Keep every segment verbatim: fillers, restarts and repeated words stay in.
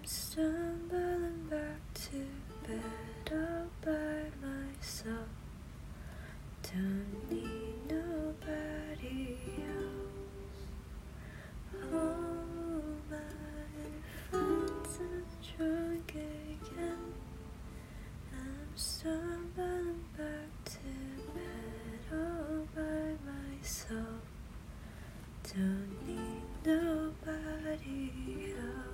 stumbling back to bed all by myself. Don't need nobody else. All my friends are drunk again. I'm stumbling back to bed all by myself. Don't need nobody else.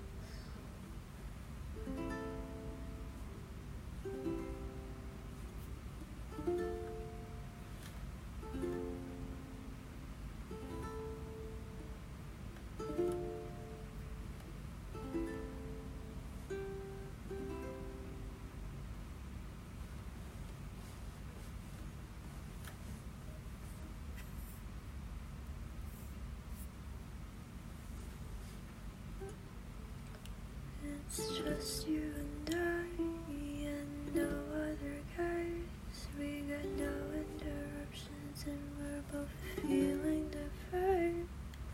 It's just you and I, and no other guys. We got no interruptions, and we're both feeling the vibe.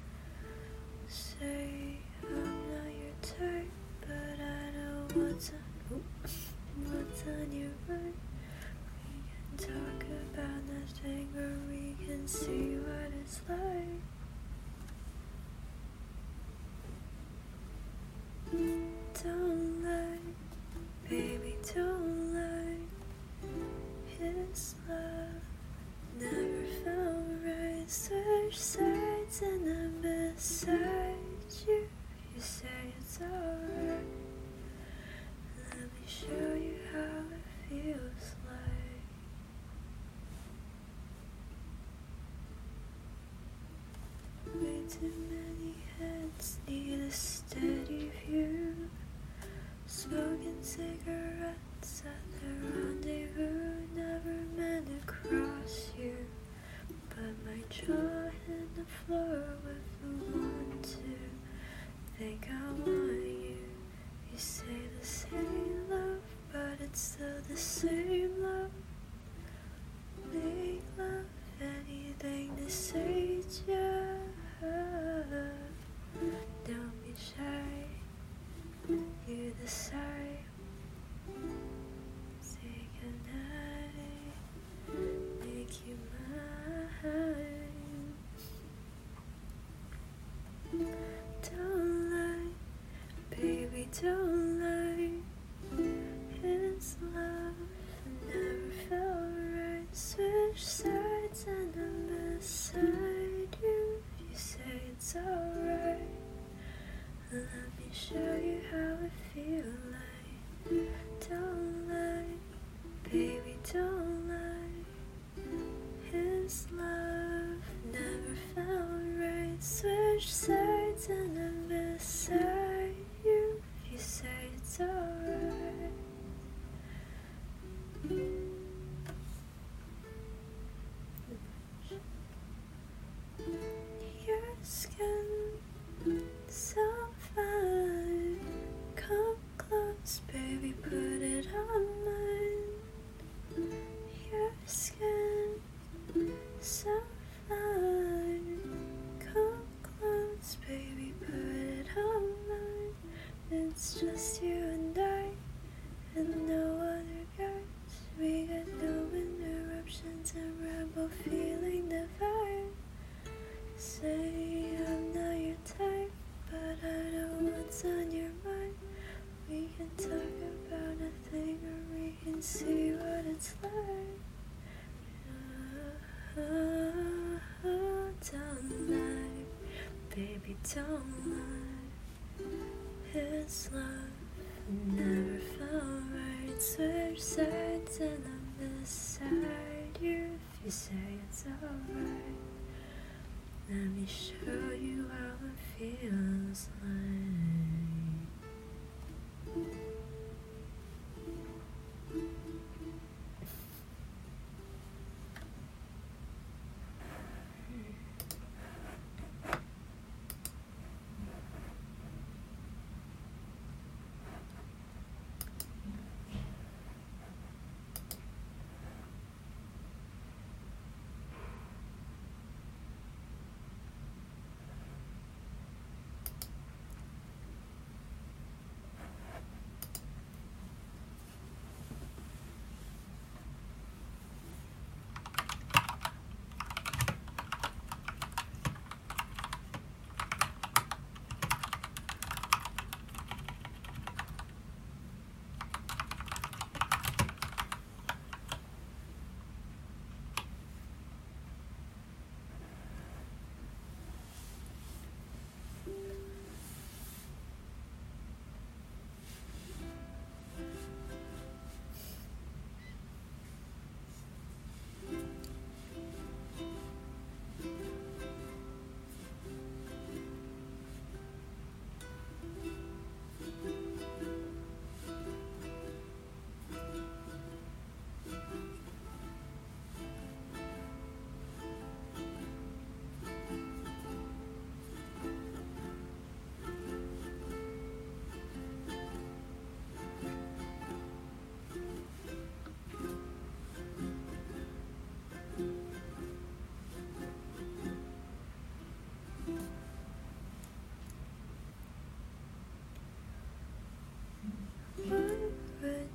Say I'm not your type, but I know what's on, what's on your mind. We can talk about nothing, or we can see what it's like. Don't lie, baby, don't lie. His love never felt right. Switch sides and I'm beside you. You say it's alright. Let me show you how it feels like. Way too many heads need a steady view. Smoking cigarettes at the rendezvous. Never meant to cross you, but my jaw hit the floor with the one to think I want you. You say the same love, but it's still the same love. Make love, anything to say yeah. Don't be shy, you decide. Say goodnight, make you mine. Don't lie, baby, don't lie. His love never felt right. Switch sides and I'm beside you. You say it's alright. Let me show you how it feels like. Don't lie, baby, don't lie. His love never felt right. Switch sides and I'm beside you. You say it's alright. Your skin so fine. Come close, baby, put it on mine. Your skin so fine. Come close, baby, put it on mine. It's just you and I, and no other guys. We got no interruptions, and we're both feeling the vibe. Say I'm not your type, but I know what's on your mind. We can talk about nothing, or we can see what it's like. Oh, oh, don't lie, baby, don't lie. His love never felt right. Switch sides and I'm beside you. If you say it's alright, let me show you how it feels like.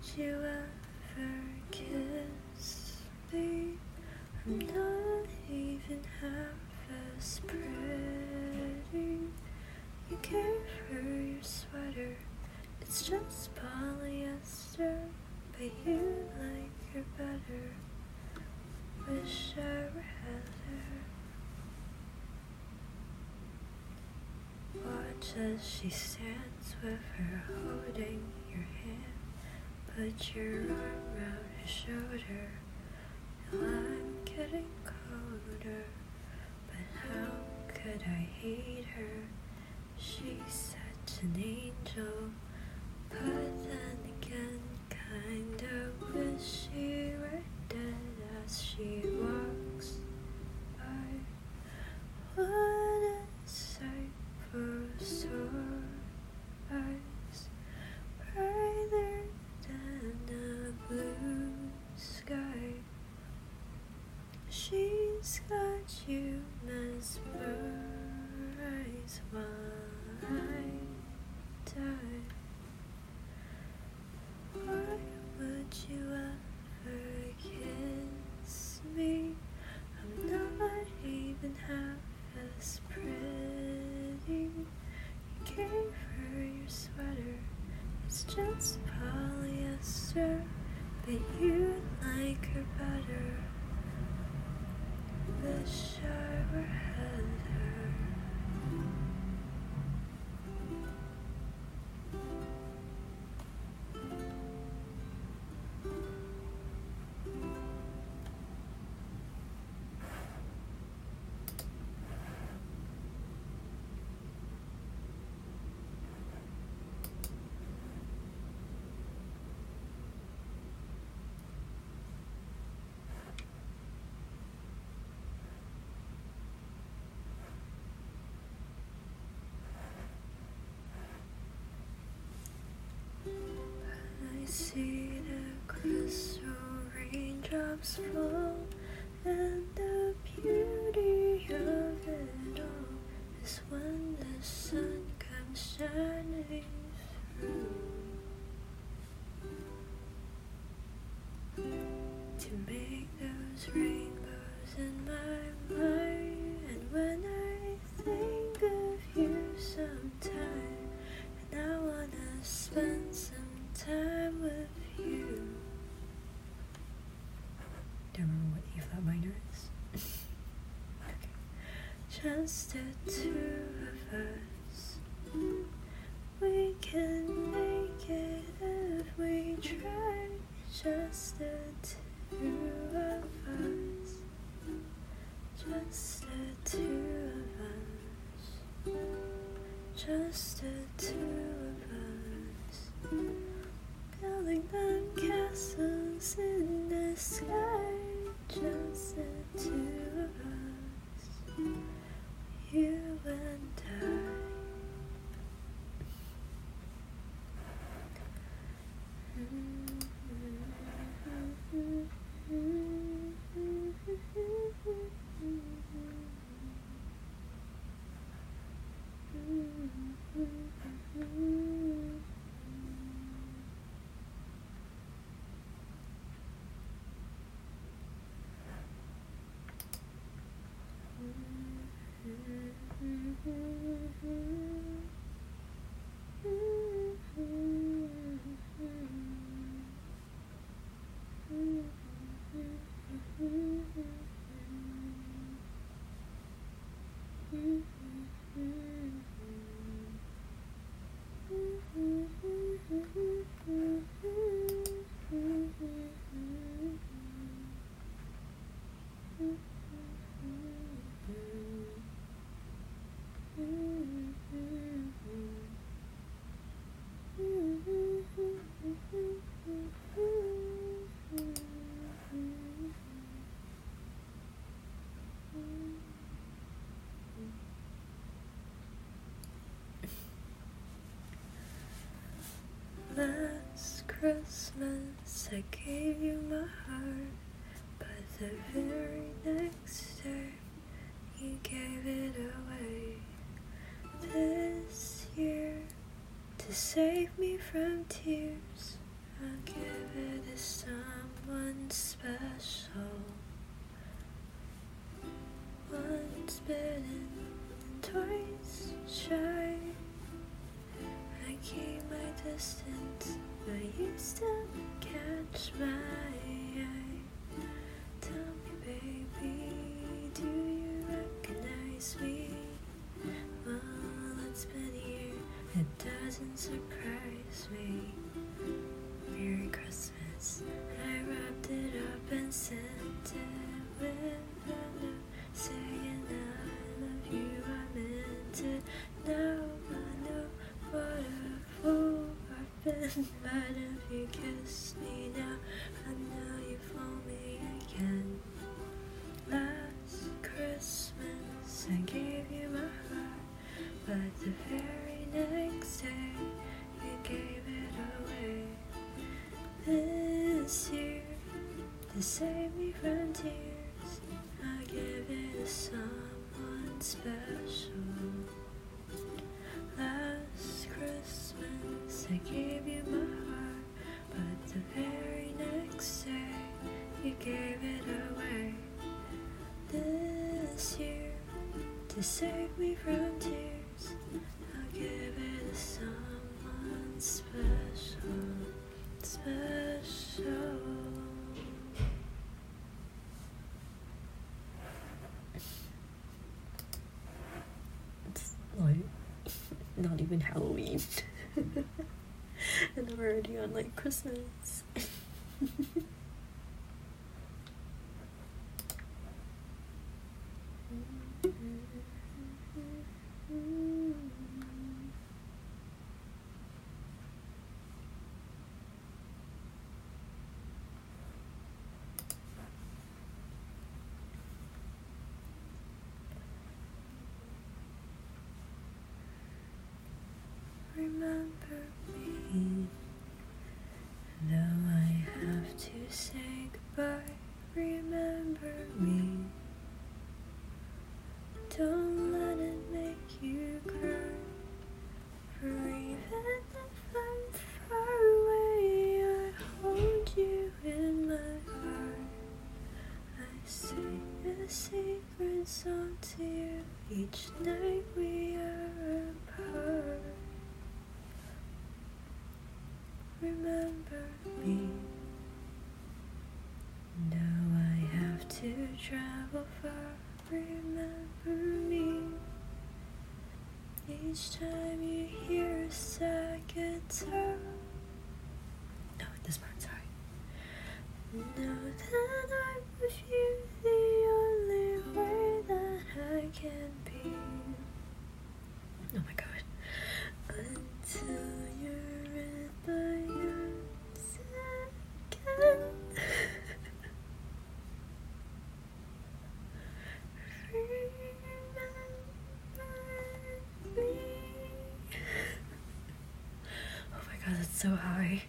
you ever kiss me? I'm not even half as pretty. You care for your sweater, it's just polyester, but you like her better. Wish I were Heather. Watch as she stands with her holding your hand. Put your arm around her shoulder. Now I'm getting colder, but how could I hate her? She's such an angel, but then again, kinda wish she were dead as she walks by. What a sight for sore eyes, brighter than a blue sky. She's got you mesmerized while I die. Why would you ever kiss me? I'm not even half as pretty. You care for your sweater, it's just polyester, but you like her better. Wish I were Heather. I see the crystal raindrops fall, and the beauty of it all is when the sun comes shining through to make those rainbows in my mind. And when I think of you sometime, and I wanna spend some time with you. Do you remember what E flat minor is? Okay. Just the two of us. We can make it if we try. Just the two of us. Just the two of us. Just the two of us. Building them castles in the sky, just the two of us, you and I. Last Christmas I gave you my heart, but the very next day you gave it away. This year, to save me from tears, I'll give it to someone special. Once bitten and twice shy. I keep my distance, but you still catch my eye. Tell me, baby, do you recognize me? Well, it's been a year, it doesn't surprise me. Merry Christmas, I wrapped it up and sent it with a note saying I love you. I meant it. Now I know what a fool I've been. But if you kiss me now, I know you fool me again. Last Christmas I gave you my heart, but the very next day you gave it away. This year, to save me from tears, I'll give it to someone special. Last Christmas I gave you my heart, but the very next day you gave it away. This year, to save me from tears, I'll give it to someone special, special. It's like not even Halloween. And we're already on like Christmas. Remember me, though I have to say goodbye. Remember me, don't let it make you cry. For even if I'm far away, I hold you in my heart. I sing a secret song to you each night we are apart. Remember me, though I have to travel far. Remember me, each time you hear a sad guitar. No, this part, sorry. Know that I'm with you the only way that I can be. Oh my god. Until you're in my arms again. Remember me. Oh my god, that's so high.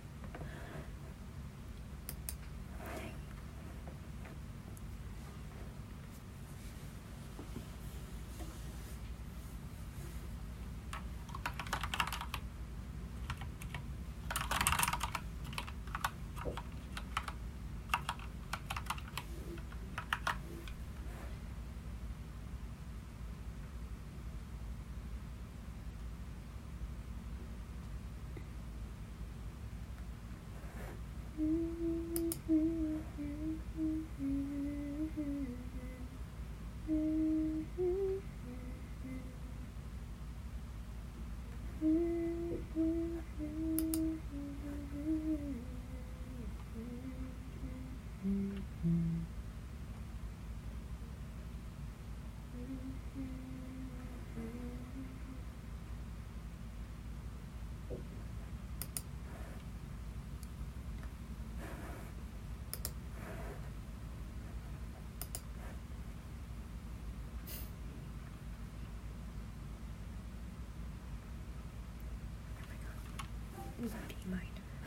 B minor.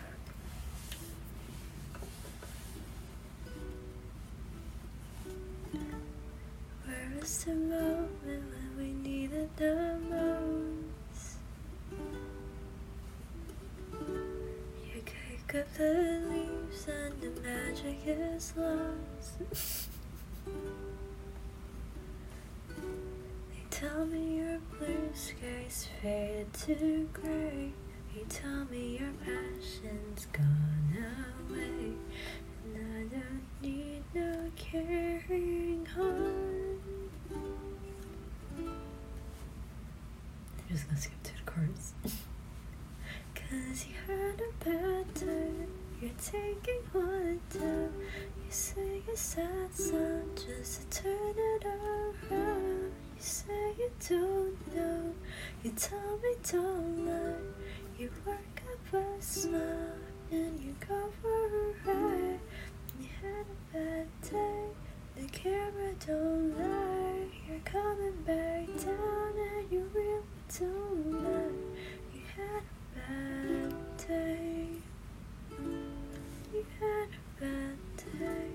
Where was the moment when we needed the most? You could pick up the leaves and the magic is lost. They tell me your blue skies fade to gray. They tell me your passion's gone away, and I don't need no carrying on. I'm just gonna skip to the chorus. Cause you had a bad time, you're taking one time. You sing a sad song just to turn it around. You say you don't know, you tell me don't lie. You work up a smile and you go for a ride. You had a bad day, the camera don't lie. You're coming back down and you really don't mind. You had a bad day. You had a bad day.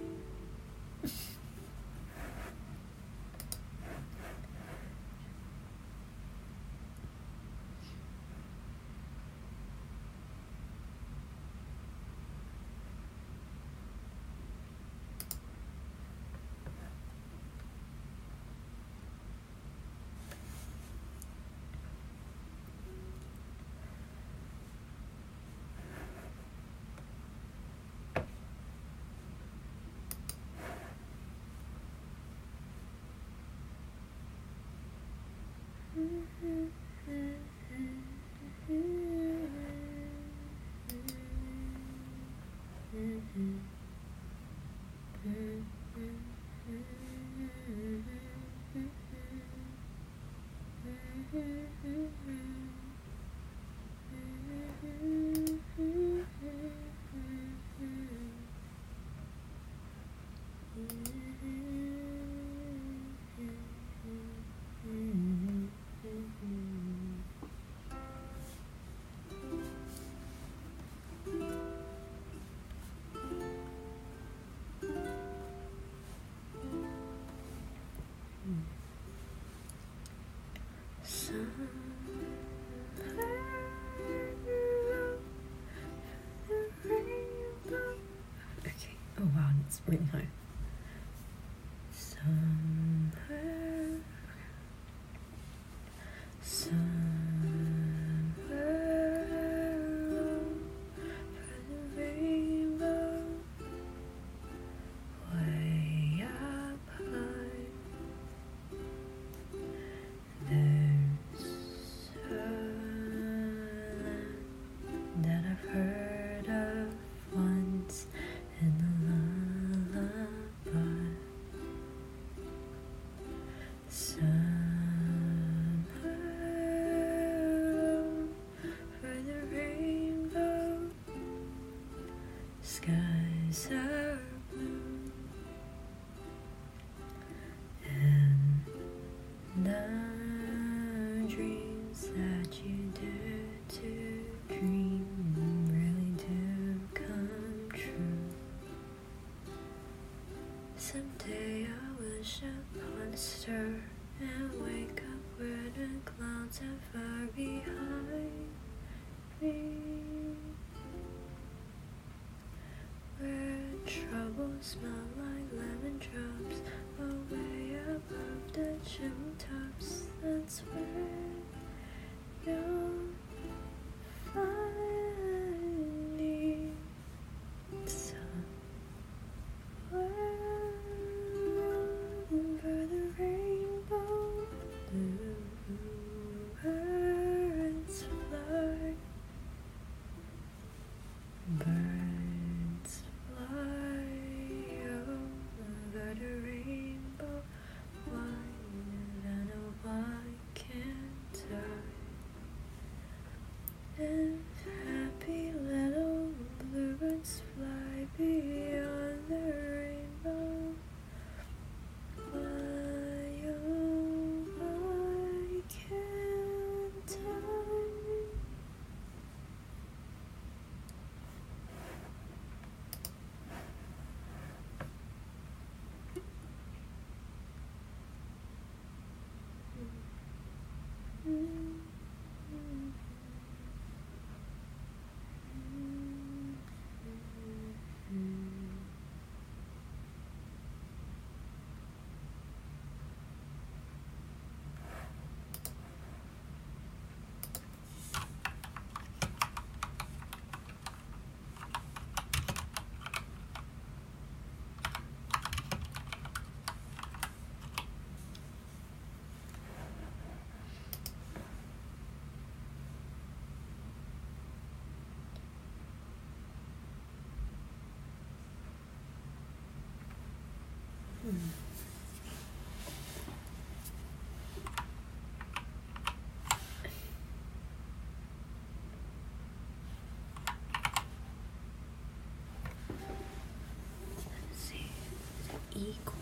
Okay. Oh wow, it's really high. Somewhere, somewhere over the rainbow, way up high, there's a land that I've heard of once in a lullaby. Somewhere over the rainbow, skies are blue, and the dreams that you dare to dream really do come true. Someday I wish upon a star and wake up where the clouds are far behind me, where trouble smell like lemon drops, away above the chimney tops. That's where you'll find me. Somewhere over the rainbow, blue birds fly, birds fly over the rainbow. Why, I know why can't I? see, E chord.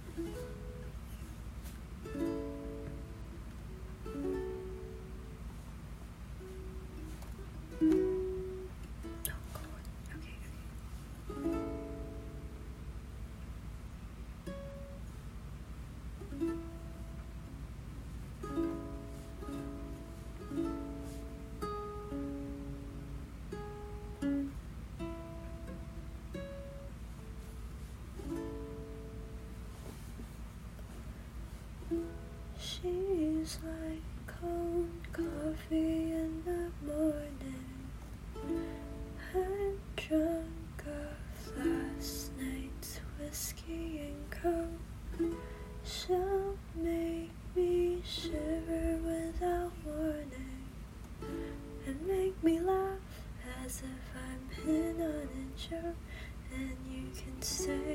She's like cold coffee in the morning. I'm drunk off last night's whiskey and coke. She'll make me shiver without warning and make me laugh as if I'm in on a joke. And you can stay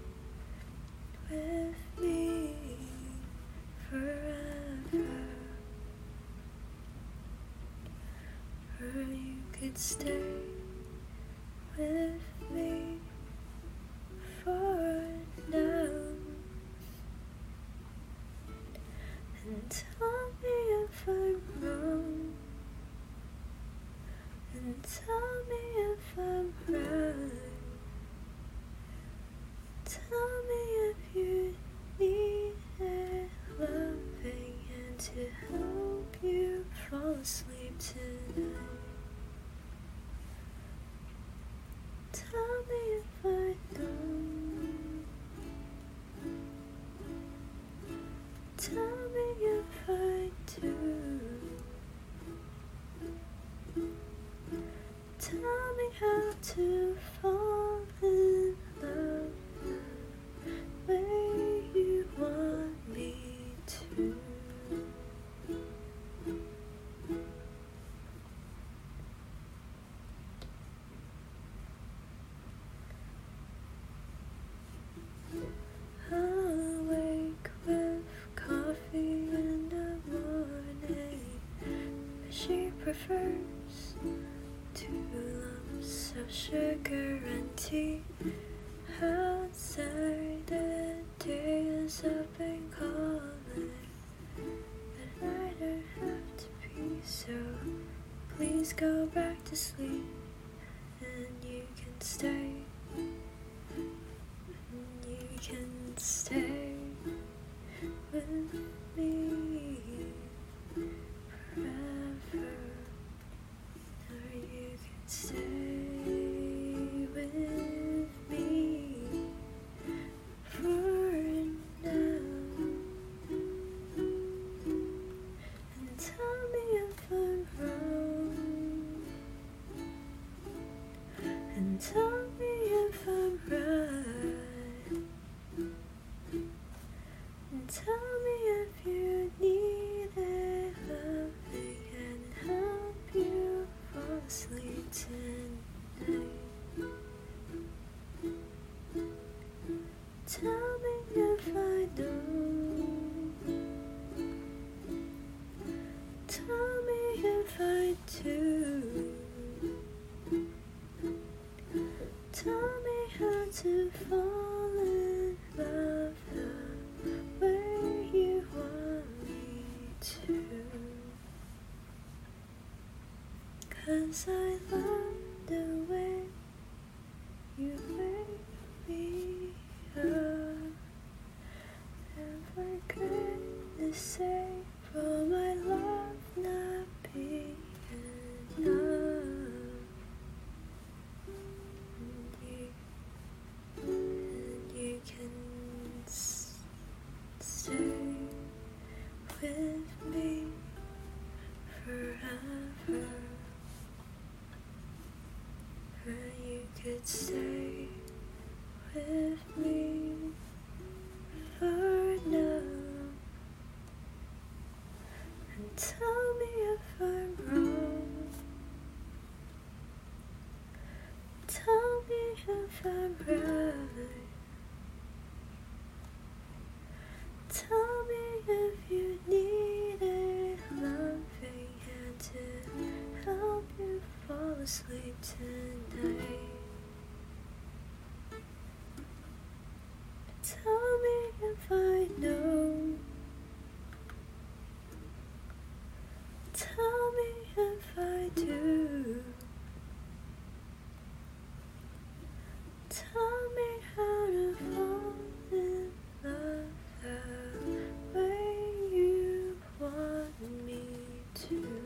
with me forever, or you could stay with me for now and tell me if I'm wrong, and tell me if I'm right. Tell me if you need it loving and to help you fall asleep tonight. Tell me if I don't. Tell me if I do. Tell me how to fall in love the way you want me to. I'll wake with coffee in the morning, but she prefers two lumps of sugar and tea. Outside the day is up and calling, but I don't have to be, so please go back to sleep and you can stay. You can stay with me forever, or you can stay with me for now and tell me if I'm wrong, and tell me if I'm right, and tell me if you need it loving and help you fall asleep tonight. Tell me if I don't. Tell me if I do. Tell me how to fall in love the way you want me to. 'Cause I love the way you make me up. And for goodness sake, will my love not be enough? And you, and you can s- stay with me forever, or you could stay with me for now and tell me if I'm wrong. Tell me if I'm right. sleep tonight. Tell me if I know. Tell me if I do. Tell me how to fall in love the way you want me to.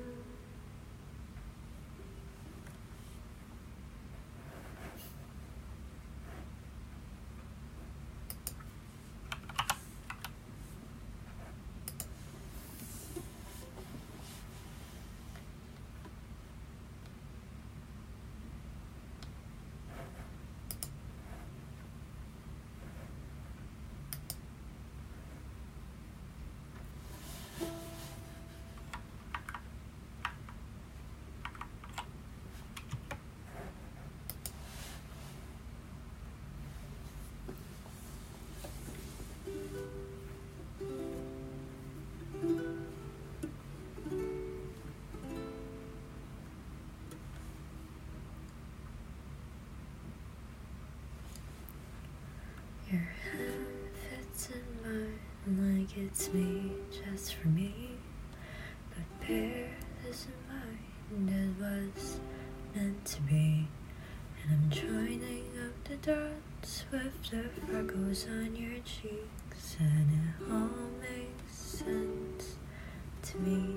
Your hand fits in mine like it's made just for me, but bear this in mind, it was meant to be. And I'm joining up the dots with the freckles on your cheeks, and it all makes sense to me.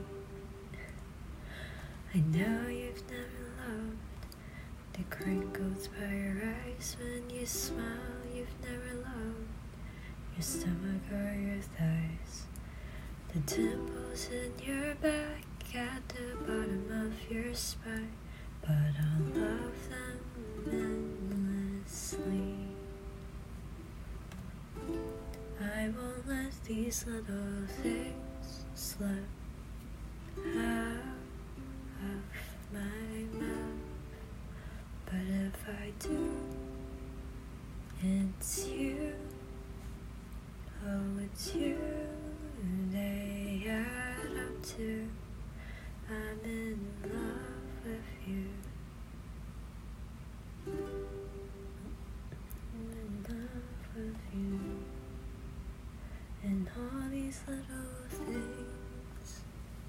I know you've never loved the crinkles by your eyes when you smile. You've never loved your stomach or your thighs, the dimples in your back at the bottom of your spine. But I'll love them endlessly. I won't let these little things slip out of my mouth. But if I do, it's you, oh it's you, they add up to, I'm in love with you. I'm in love with you. And all these little things.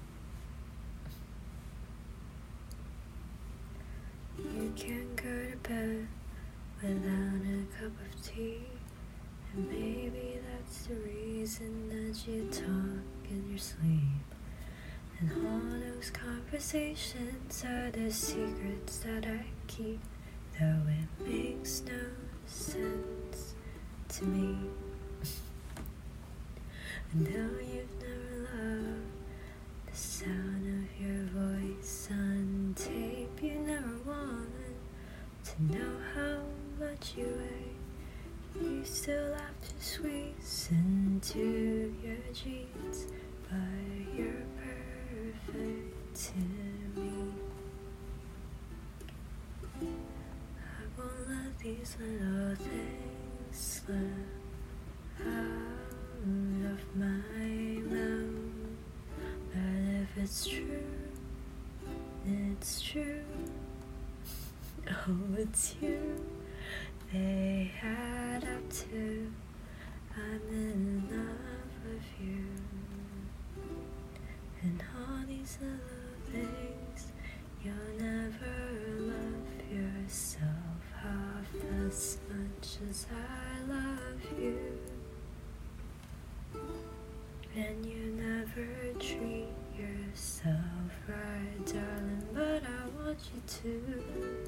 You can't go to bed without a cup of tea, and maybe that's the reason that you talk in your sleep. And all those conversations are the secrets that I keep, though it makes no sense to me. I know you've never loved the sound of your voice on tape. You never wanted to know how much you weigh. You still have to squeeze into your jeans, but you're perfect to me. I won't let these little things slip out of my mouth. But if it's true, it's true. Oh, it's you, they add up to, I'm in love with you. And all these little things, you'll never love yourself half as much as I love you. And you never treat yourself right, darling, but I want you to.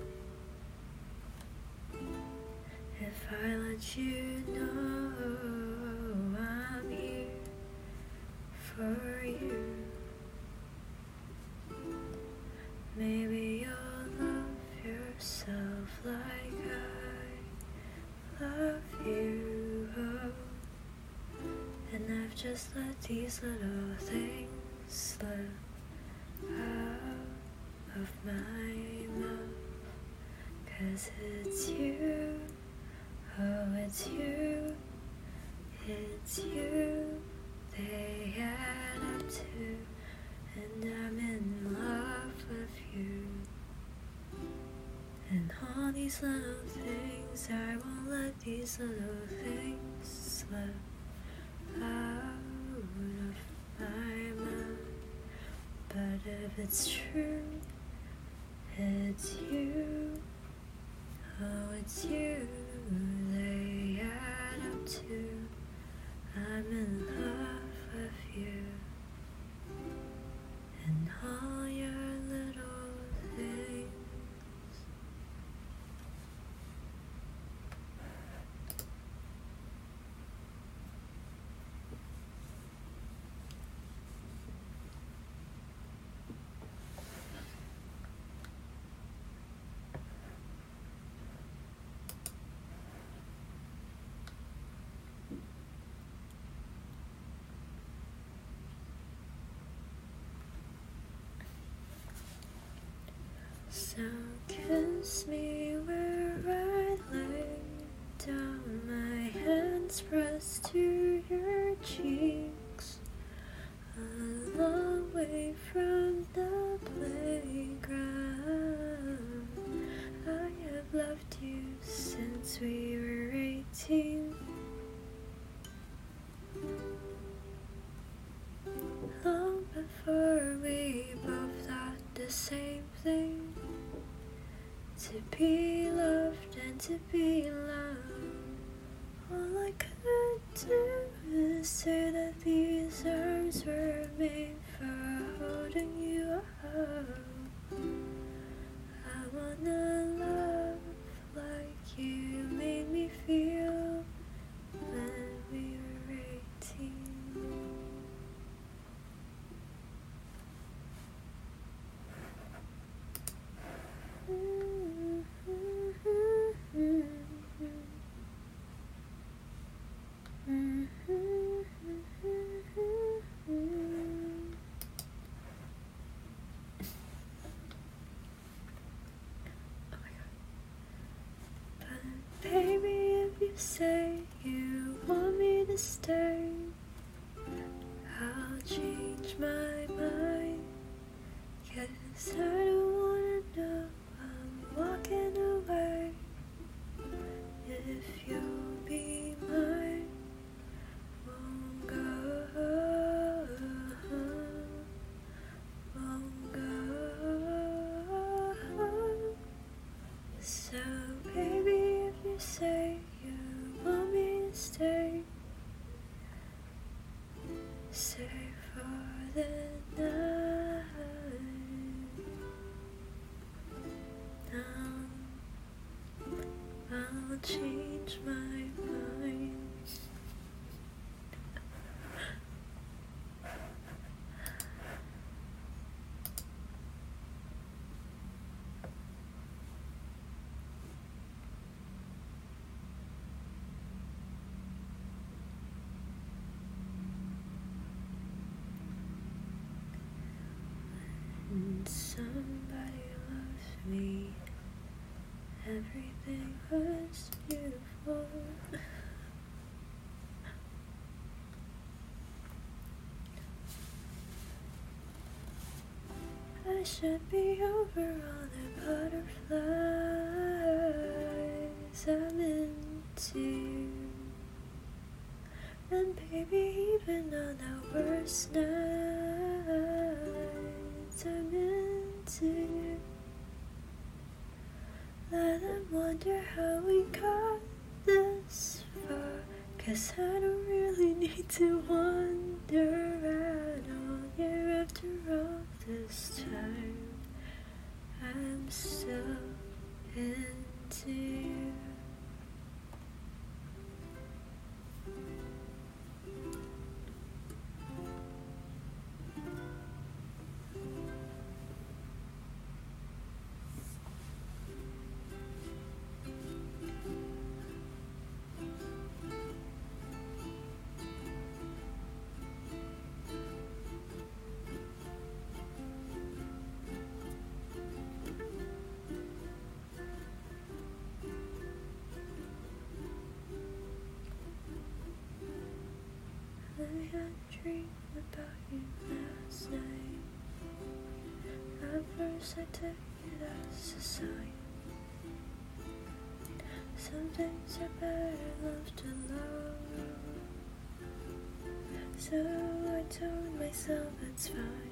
If I let you know I'm here for you, maybe you'll love yourself like I love you. Oh. And I've just let these little things slip out of my mouth. 'Cause it's you, oh it's you, it's you, they add up to, and I'm in love with you. these little things, I won't let these little things slip out of my mouth. But if it's true, it's you, oh it's you, they add up to, I'm in love with you, and all your little things. So kiss me where I lay down, my hands pressed to your cheeks, a long way from the playground. I have loved you since we were eighteen, long before we both thought the same thing. To be loved and to be loved, all I could do is say that these arms were made for holding you up. I wanna love like you made me feel when we were eighteen. Baby, if you say you want me to stay, I'll change my mind, 'cause I don't wanna know I'm walking away. If you'll be mine, won't go, won't go. So baby, if you say you want me to stay, stay for the night. Now I'll change my mind. When somebody loves me, everything was beautiful. I should be over all the butterflies I'm into you. And baby, even on the worst nights, I'm into you. Let them wonder how we got this far, 'cause I don't really need to wonder at all. Yeah, after all this time, I'm still into you. I had a dream about you last night. At first I took it as a sign. Some things are better left alone. So I told myself it's fine.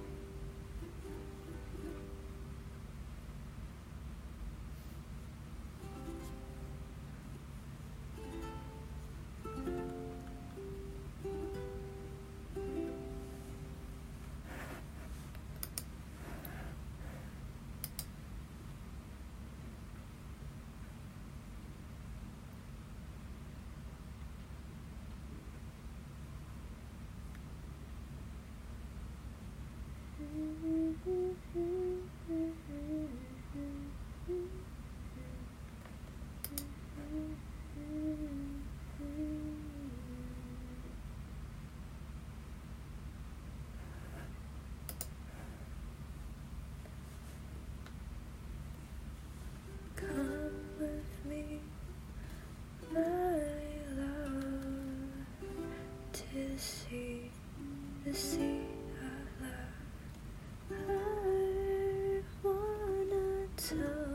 Come with me, my love, to see the sea of love. I wanna tell